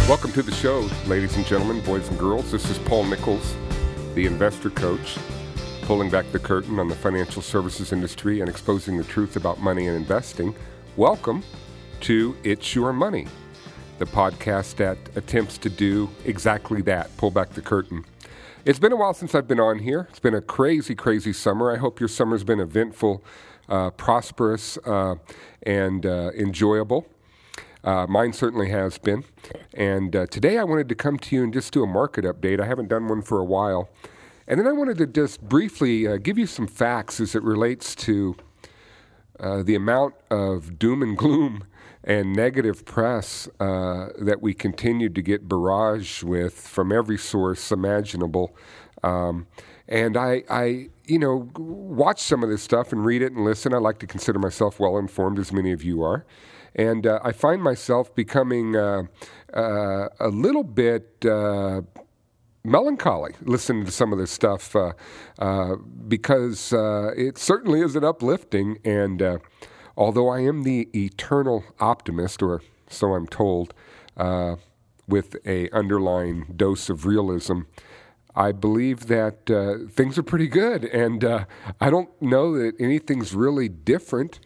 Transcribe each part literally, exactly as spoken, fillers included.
Welcome to the show, ladies and gentlemen, boys and girls. This is Paul Nichols, the investor coach, pulling back the curtain on the financial services industry and exposing the truth about money and investing. Welcome to It's Your Money, the podcast that attempts to do exactly that, pull back the curtain. It's been a while since I've been on here. It's been a crazy, crazy summer. I hope your summer's been eventful, uh, prosperous, uh, and uh, enjoyable. Uh, mine certainly has been. And uh, today I wanted to come to you and just do a market update. I haven't done one for a while. And then I wanted to just briefly uh, give you some facts as it relates to uh, the amount of doom and gloom and negative press uh, that we continue to get barraged with from every source imaginable. Um, and I, I, you know, watch some of this stuff and read it and listen. I like to consider myself well-informed, as many of you are. And uh, I find myself becoming uh, uh, a little bit uh, melancholy listening to some of this stuff uh, uh, because uh, it certainly isn't uplifting. And uh, although I am the eternal optimist, or so I'm told, uh, with a underlying dose of realism, I believe that uh, things are pretty good. And uh, I don't know that anything's really different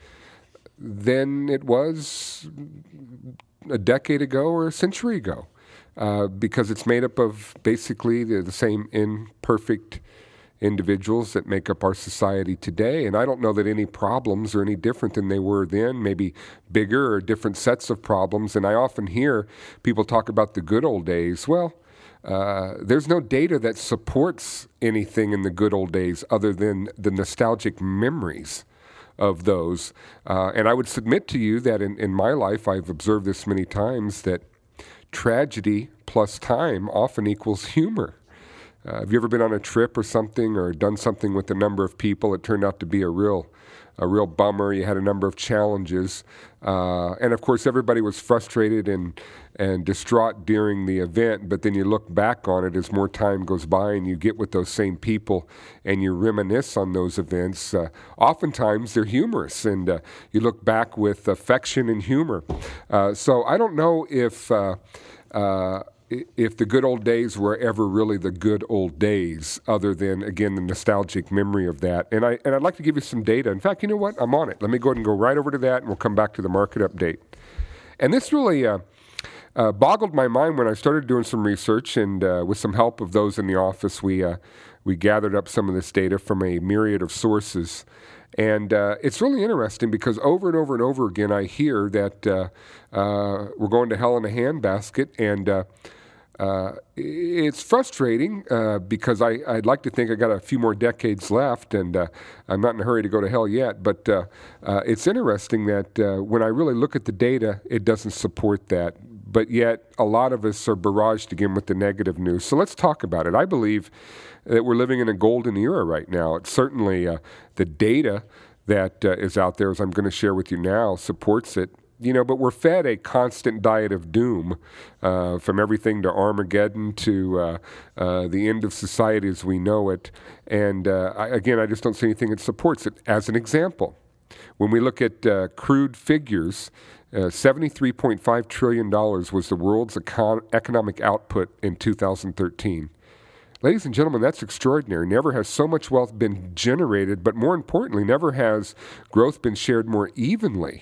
than it was a decade ago or a century ago, uh, because it's made up of basically the, the same imperfect individuals that make up our society today. And I don't know that any problems are any different than they were then, maybe bigger or different sets of problems. And I often hear people talk about the good old days. Well, uh, there's no data that supports anything in the good old days other than the nostalgic memories of those. Uh, and I would submit to you that in, in my life, I've observed this many times, that tragedy plus time often equals humor. Uh, have you ever been on a trip or something, or done something with a number of people? It turned out to be a real a real bummer. You had a number of challenges. Uh, and of course, everybody was frustrated and, and distraught during the event. But then you look back on it as more time goes by and you get with those same people and you reminisce on those events. Uh, oftentimes, they're humorous, and uh, you look back with affection and humor. Uh, so I don't know if... Uh, uh, if the good old days were ever really the good old days, other than, again, the nostalgic memory of that. And, I, and I'd like to give you some data. In fact, you know what? I'm on it. Let me go ahead and go right over to that, and we'll come back to the market update. And this really uh, uh, boggled my mind when I started doing some research, and uh, with some help of those in the office, we, uh, we gathered up some of this data from a myriad of sources. And uh, it's really interesting because over and over and over again, I hear that uh, uh, we're going to hell in a handbasket, and uh, Uh, it's frustrating uh, because I, I'd like to think I got a few more decades left, and uh, I'm not in a hurry to go to hell yet. But uh, uh, it's interesting that uh, when I really look at the data, it doesn't support that. But yet, a lot of us are barraged again with the negative news. So let's talk about it. I believe that we're living in a golden era right now. It's certainly uh, the data that uh, is out there, as I'm going to share with you now, supports it. You know, but we're fed a constant diet of doom, uh, from everything to Armageddon to uh, uh, the end of society as we know it. And uh, I, again, I just don't see anything that supports it. As an example, when we look at uh, crude figures, uh, seventy-three point five trillion dollars was the world's econ- economic output in two thousand thirteen. Ladies and gentlemen, that's extraordinary. Never has so much wealth been generated, but more importantly, never has growth been shared more evenly.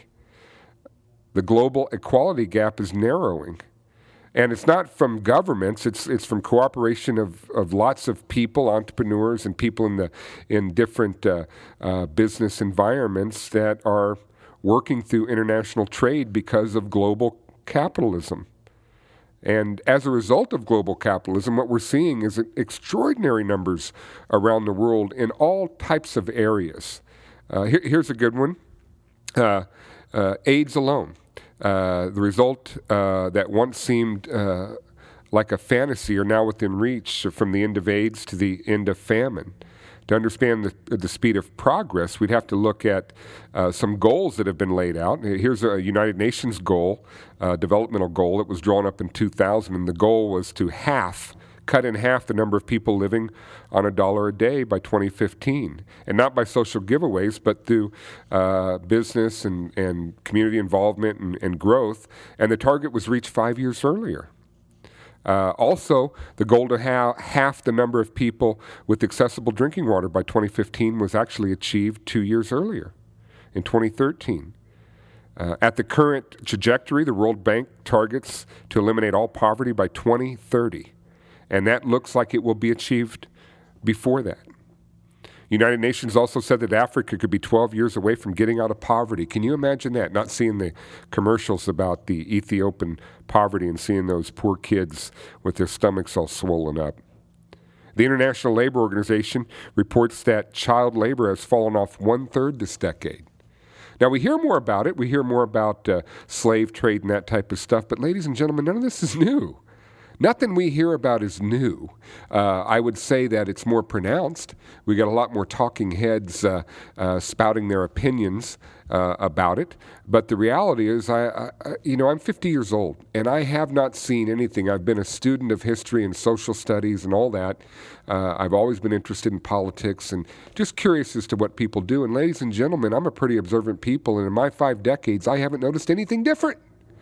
The global equality gap is narrowing. And it's not from governments, it's it's from cooperation of, of lots of people, entrepreneurs, and people in the in different uh, uh, business environments that are working through international trade because of global capitalism. And as a result of global capitalism, what we're seeing is extraordinary numbers around the world in all types of areas. Uh, here, here's a good one. Uh, uh, AIDS alone. Uh, the result uh, that once seemed uh, like a fantasy are now within reach, from the end of AIDS to the end of famine. To understand the, the speed of progress, we'd have to look at uh, some goals that have been laid out. Here's a United Nations goal, uh, developmental goal. It was drawn up in two thousand, and the goal was to half cut in half the number of people living on a dollar a day by twenty fifteen. And not by social giveaways, but through uh, business and, and community involvement and, and growth. And the target was reached five years earlier. Uh, also, the goal to have half the number of people with accessible drinking water by twenty fifteen was actually achieved two years earlier, in twenty thirteen. Uh, at the current trajectory, the World Bank targets to eliminate all poverty by twenty thirty, and that looks like it will be achieved before that. United Nations also said that Africa could be twelve years away from getting out of poverty. Can you imagine that? Not seeing the commercials about the Ethiopian poverty and seeing those poor kids with their stomachs all swollen up. The International Labor Organization reports that child labor has fallen off one-third this decade. Now, we hear more about it. We hear more about uh, slave trade and that type of stuff. But ladies and gentlemen, none of this is new. Nothing we hear about is new. Uh, I would say that it's more pronounced. We got a lot more talking heads uh, uh, spouting their opinions uh, about it. But the reality is, I, I, you know, I'm fifty years old, and I have not seen anything. I've been a student of history and social studies and all that. Uh, I've always been interested in politics and just curious as to what people do. And ladies and gentlemen, I'm a pretty observant people, and in my five decades, I haven't noticed anything different.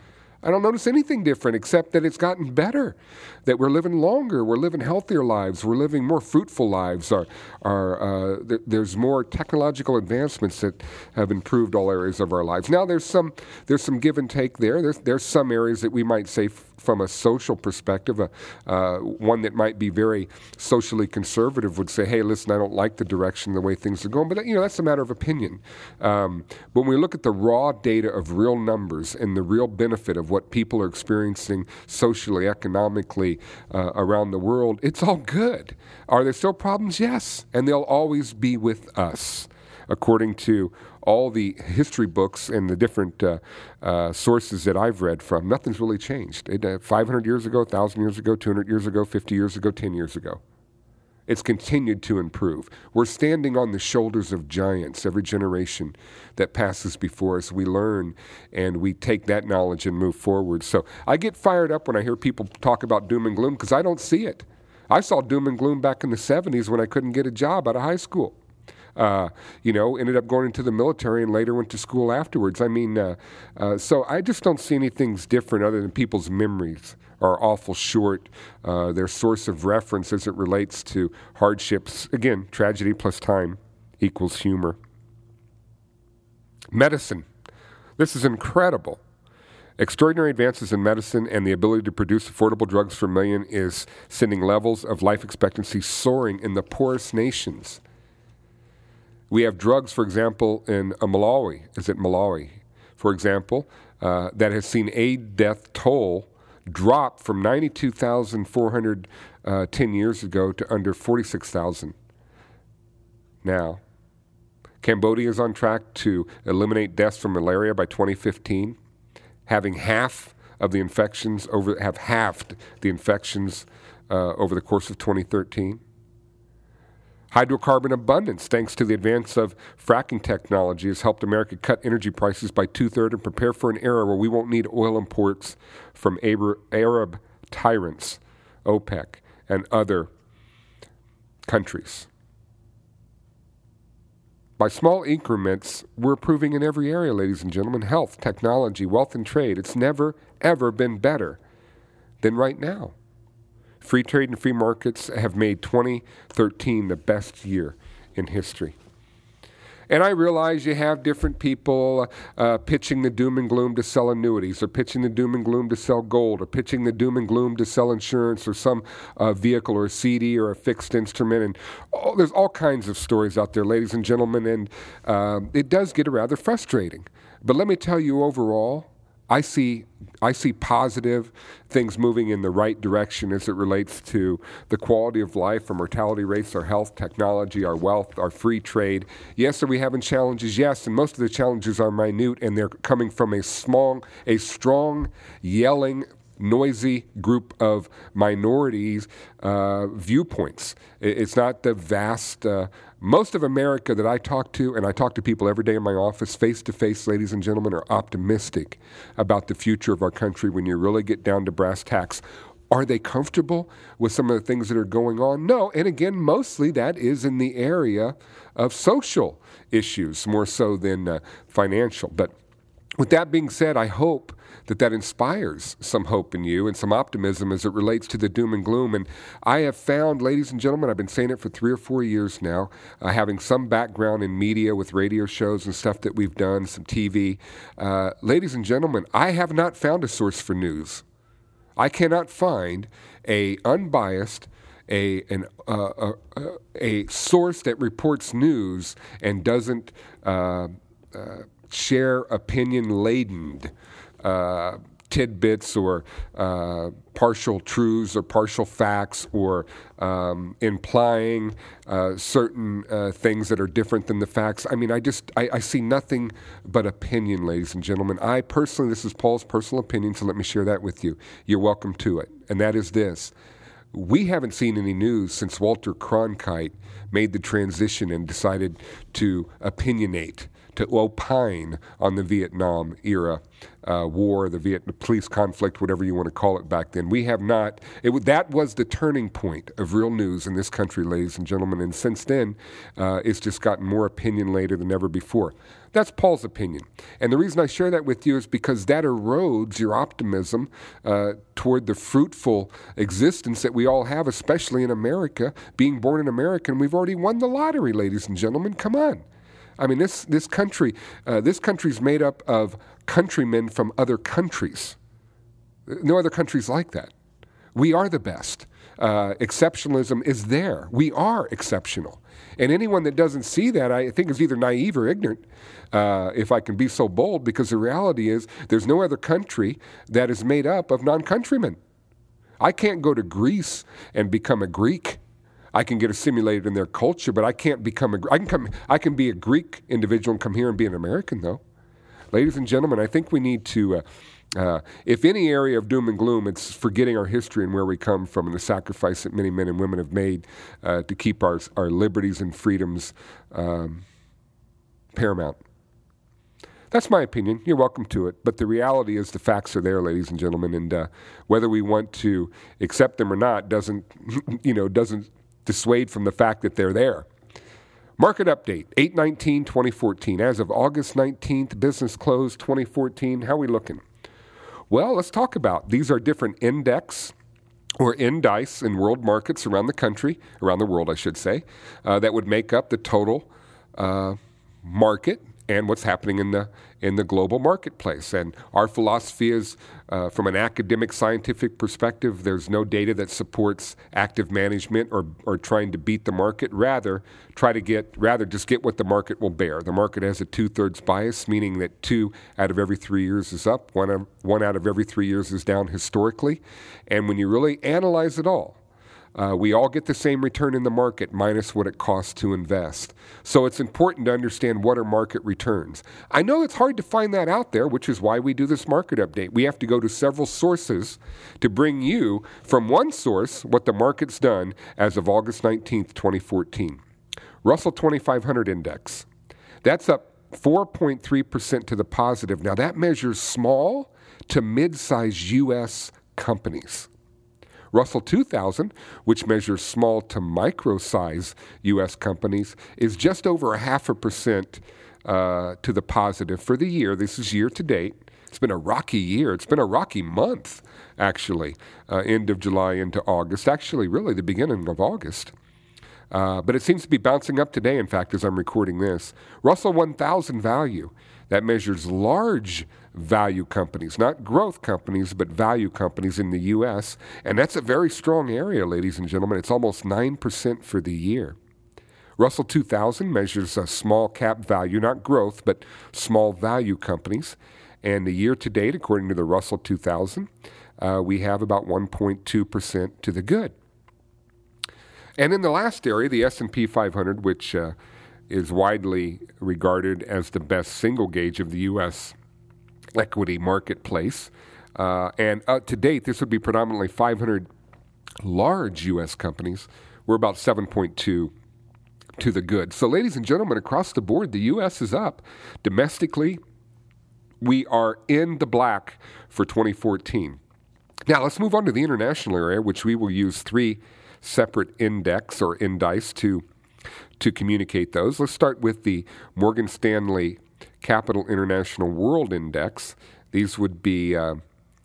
I don't notice anything different except that it's gotten better, that we're living longer, we're living healthier lives, we're living more fruitful lives. Our, our, uh, th- there's more technological advancements that have improved all areas of our lives. Now, there's some there's some give and take there. There's, there's some areas that we might say f- from a social perspective, uh, uh, one that might be very socially conservative would say, hey, listen, I don't like the direction, the way things are going. But, you know, that's a matter of opinion. Um, when we look at the raw data of real numbers and the real benefit of what people are experiencing socially, economically uh, around the world, it's all good. Are there still problems? Yes. And they'll always be with us, according to all the history books and the different uh, uh, sources that I've read from. Nothing's really changed. It, uh, five hundred years ago, one thousand years ago, two hundred years ago, fifty years ago, ten years ago. It's continued to improve. We're standing on the shoulders of giants. Every generation that passes before us, we learn and we take that knowledge and move forward. So I get fired up when I hear people talk about doom and gloom because I don't see it. I saw doom and gloom back in the seventies when I couldn't get a job out of high school. Uh, you know, ended up going into the military and later went to school afterwards. I mean, uh, uh, so I just don't see anything different other than people's memories are awful short. Uh, their source of reference as it relates to hardships, again, tragedy plus time equals humor. Medicine. This is incredible. Extraordinary advances in medicine and the ability to produce affordable drugs for a million is sending levels of life expectancy soaring in the poorest nations. We have drugs, for example, in uh, Malawi. Is it Malawi, for example, uh, that has seen AIDS death toll drop from ninety-two thousand four hundred uh, ten years ago to under forty-six thousand now. Cambodia is on track to eliminate deaths from malaria by twenty fifteen, having half of the infections over have halved the infections uh, over the course of twenty thirteen. Hydrocarbon abundance, thanks to the advance of fracking technology, has helped America cut energy prices by two-thirds and prepare for an era where we won't need oil imports from Arab tyrants, OPEC, and other countries. By small increments, we're improving in every area, ladies and gentlemen. Health, technology, wealth, and trade. It's never, ever been better than right now. Free trade and free markets have made twenty thirteen the best year in history. And I realize you have different people uh, pitching the doom and gloom to sell annuities, or pitching the doom and gloom to sell gold, or pitching the doom and gloom to sell insurance, or some uh, vehicle, or a C D, or a fixed instrument. And oh, there's all kinds of stories out there, ladies and gentlemen, and uh, it does get rather frustrating. But let me tell you, overall, I see I see positive things moving in the right direction as it relates to the quality of life, our mortality rates, our health, technology, our wealth, our free trade. Yes, are we having challenges? Yes, and most of the challenges are minute, and they're coming from a small, a strong, yelling, noisy group of minorities' uh, viewpoints. It's not the vast... Uh, Most of America that I talk to, and I talk to people every day in my office, face-to-face, ladies and gentlemen, are optimistic about the future of our country when you really get down to brass tacks. Are they comfortable with some of the things that are going on? No, and again, mostly that is in the area of social issues, more so than uh, financial. But with that being said, I hope that that inspires some hope in you and some optimism as it relates to the doom and gloom. And I have found, ladies and gentlemen, I've been saying it for three or four years now, uh, having some background in media with radio shows and stuff that we've done, some T V. Uh, ladies and gentlemen, I have not found a source for news. I cannot find a unbiased, a an uh, uh, uh, a source that reports news and doesn't uh, uh, share opinion-laden uh, tidbits or uh, partial truths or partial facts or um, implying uh, certain uh, things that are different than the facts. I mean, I just, I, I see nothing but opinion, ladies and gentlemen. I personally, this is Paul's personal opinion, so let me share that with you. You're welcome to it. And that is this. We haven't seen any news since Walter Cronkite made the transition and decided to opinionate, to opine on the Vietnam era uh, war, the Vietnam police conflict, whatever you want to call it back then. We have not, it, that was the turning point of real news in this country, ladies and gentlemen. And since then, uh, it's just gotten more opinionated than ever before. That's Paul's opinion. And the reason I share that with you is because that erodes your optimism uh, toward the fruitful existence that we all have, especially in America, being born in America. And we've already won the lottery, ladies and gentlemen. Come on. I mean, this this country, uh, this country's made up of countrymen from other countries. No other countries like that. We are the best. Uh, exceptionalism is there. We are exceptional. And anyone that doesn't see that, I think, is either naive or ignorant, uh, if I can be so bold, because the reality is there's no other country that is made up of non-countrymen. I can't go to Greece and become a Greek. I can get assimilated in their culture, but I can't become a, I can come, I can be a Greek individual and come here and be an American, though. Ladies and gentlemen, I think we need to, uh, uh, if any area of doom and gloom, it's forgetting our history and where we come from and the sacrifice that many men and women have made uh, to keep our, our liberties and freedoms um, paramount. That's my opinion. You're welcome to it. But the reality is the facts are there, ladies and gentlemen, and uh, whether we want to accept them or not doesn't, you know, doesn't dissuade from the fact that they're there. Market update, eight nineteen twenty fourteen. As of August nineteenth, business close twenty fourteen. How are we looking? Well, let's talk about, these are different index or indice in world markets around the country, around the world, I should say, uh, that would make up the total uh, market and what's happening in the in the global marketplace. And our philosophy is, uh, from an academic scientific perspective, there's no data that supports active management or or trying to beat the market. Rather, try to get rather just get what the market will bear. The market has a two-thirds bias, meaning that two out of every three years is up, one of, one out of every three years is down historically. And when you really analyze it all, Uh, we all get the same return in the market minus what it costs to invest. So it's important to understand what are market returns. I know it's hard to find that out there, which is why we do this market update. We have to go to several sources to bring you from one source what the market's done as of August nineteenth, twenty fourteen. Russell twenty-five hundred Index. That's up four point three percent to the positive. Now that measures small to mid-sized U S companies. Russell two thousand, which measures small to micro-size U S companies, is just over a half a percent uh, to the positive for the year. This is year to date. It's been a rocky year. It's been a rocky month, actually, uh, end of July into August. Actually, really, the beginning of August. Uh, but it seems to be bouncing up today, in fact, as I'm recording this. Russell one thousand value, that measures large value companies, not growth companies, but value companies in the U S. And that's a very strong area, ladies and gentlemen. It's almost nine percent for the year. Russell two thousand measures a small cap value, not growth, but small value companies. And the year to date, according to the Russell two thousand, uh, we have about one point two percent to the good. And in the last area, the S and P five hundred, which uh, is widely regarded as the best single gauge of the U S equity marketplace. Uh, and uh, to date, this would be predominantly five hundred large U S companies. We're about seven point two to the good. So ladies and gentlemen, across the board, the U S is up. Domestically, we are in the black for twenty fourteen. Now, let's move on to the international area, which we will use three separate index or indice to, to communicate those. Let's start with the Morgan Stanley Capital International World Index. These would be uh,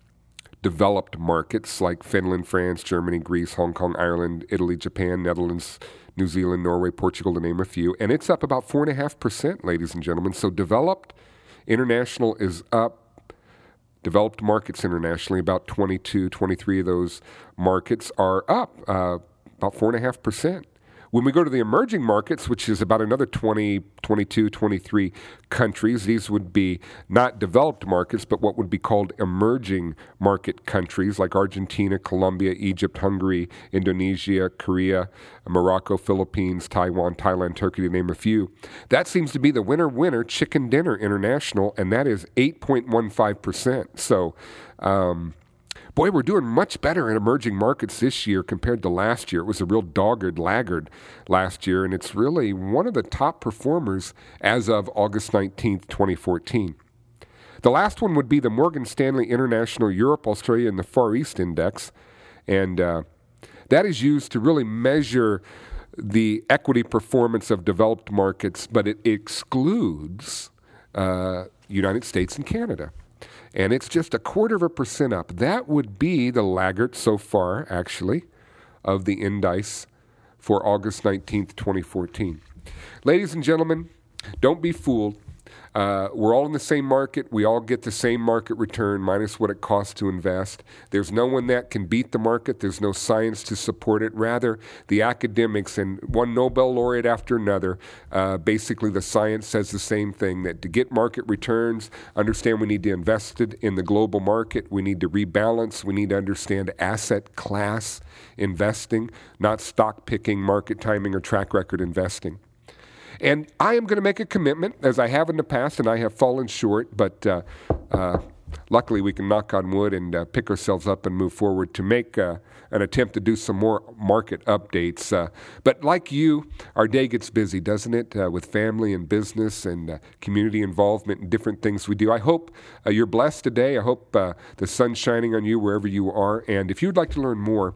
developed markets like Finland, France, Germany, Greece, Hong Kong, Ireland, Italy, Japan, Netherlands, New Zealand, Norway, Portugal, to name a few. And it's up about four point five percent, ladies and gentlemen. So developed international is up. Developed markets internationally, about twenty-two, twenty-three of those markets are up, uh, about four point five percent. When we go to the emerging markets, which is about another twenty, twenty-two, twenty-three countries, these would be not developed markets, but what would be called emerging market countries like Argentina, Colombia, Egypt, Hungary, Indonesia, Korea, Morocco, Philippines, Taiwan, Thailand, Turkey, to name a few. That seems to be the winner, winner, chicken dinner international, and that is eight point one five percent. So, um, Boy, we're doing much better in emerging markets this year compared to last year. It was a real dogged laggard last year, and it's really one of the top performers as of August nineteenth, twenty fourteen. The last one would be the Morgan Stanley International Europe, Australia, and the Far East Index, and uh, that is used to really measure the equity performance of developed markets, but it excludes uh, United States and Canada. And it's just a quarter of a percent up. That would be the laggard so far, actually, of the indice for August nineteenth, twenty fourteen. Ladies and gentlemen, don't be fooled. Uh, we're all in the same market. We all get the same market return minus what it costs to invest. There's no one that can beat the market. There's no science to support it. Rather, the academics and one Nobel laureate after another, uh, basically the science says the same thing, that to get market returns, understand we need to invest it in the global market. We need to rebalance. We need to understand asset class investing, not stock picking, market timing, or track record investing. And I am going to make a commitment, as I have in the past, and I have fallen short, but uh, uh, luckily we can knock on wood and uh, pick ourselves up and move forward to make uh, an attempt to do some more market updates. Uh, but like you, our day gets busy, doesn't it, uh, with family and business and uh, community involvement and different things we do. I hope uh, you're blessed today. I hope uh, the sun's shining on you wherever you are. And if you'd like to learn more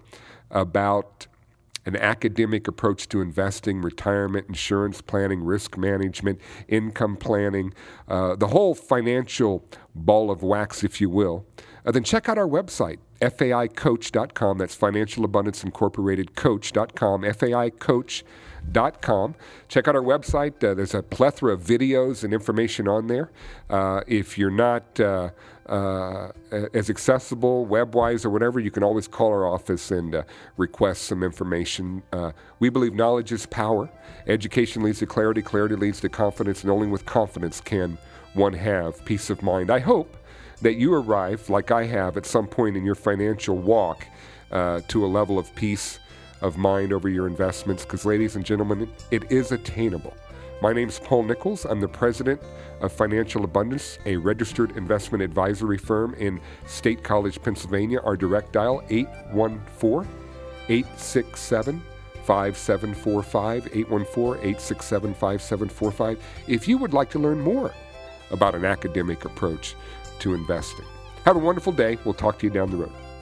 about an academic approach to investing, retirement, insurance planning, risk management, income planning, uh, the whole financial ball of wax, if you will, uh, then check out our website, F A I coach dot com. That's Financial Abundance Incorporated Coach dot com, F A I coach dot com. Check out our website. Uh, there's a plethora of videos and information on there. Uh, if you're not uh, uh, as accessible web-wise or whatever, you can always call our office and uh, request some information. Uh, we believe knowledge is power. Education leads to clarity. Clarity leads to confidence. And only with confidence can one have peace of mind. I hope that you arrive, like I have, at some point in your financial walk uh, to a level of peace of mind over your investments, because, ladies and gentlemen, it, it is attainable. My name's Paul Nichols. I'm the president of Financial Abundance, a registered investment advisory firm in State College, Pennsylvania. Our direct dial, eight one four, eight six seven, five seven four five, eight one four, eight six seven, five seven four five. If you would like to learn more about an academic approach to investing. Have a wonderful day. We'll talk to you down the road.